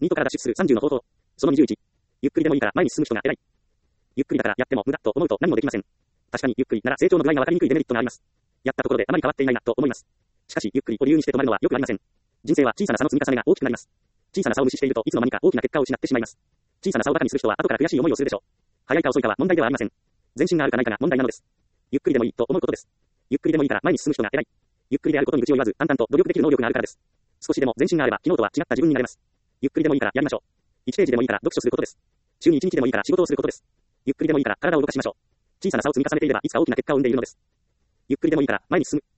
ニートから脱出する30の方法。その21。ゆっくりでもいいから前に進む人が偉い。ゆっくりだからやっても無駄と思うと何もできません。確かにゆっくりなら成長の具合が分かりにくいデメリットがあります。やったところであまり変わっていないなと思います。しかしゆっくりを理由にして止まるのは良くありません。人生は小さな差の積み重ねが大きくなります。小さな差を無視しているといつの間にか大きな結果を失ってしまいます。小さな差をバカにする人は後から悔しい思いをするでしょう。早いか遅いかは問題ではありません。前進があるかないかが問題なのです。ゆっくりでもいいと思うことです。ゆっくりでもいいから前に進む人が偉い。ゆっくりであることに愚痴を言わず淡々と努力できる能力があるからです。少しでも前進があれば昨日とは違った自分になれます。ゆっくりでもいいからやりましょう。1ページでもいいから読書することです。週に1日でもいいから仕事をすることです。ゆっくりでもいいから体を動かしましょう。小さな差を積み重ねていればいつか大きな結果を生んでいるのです。ゆっくりでもいいから前に進む。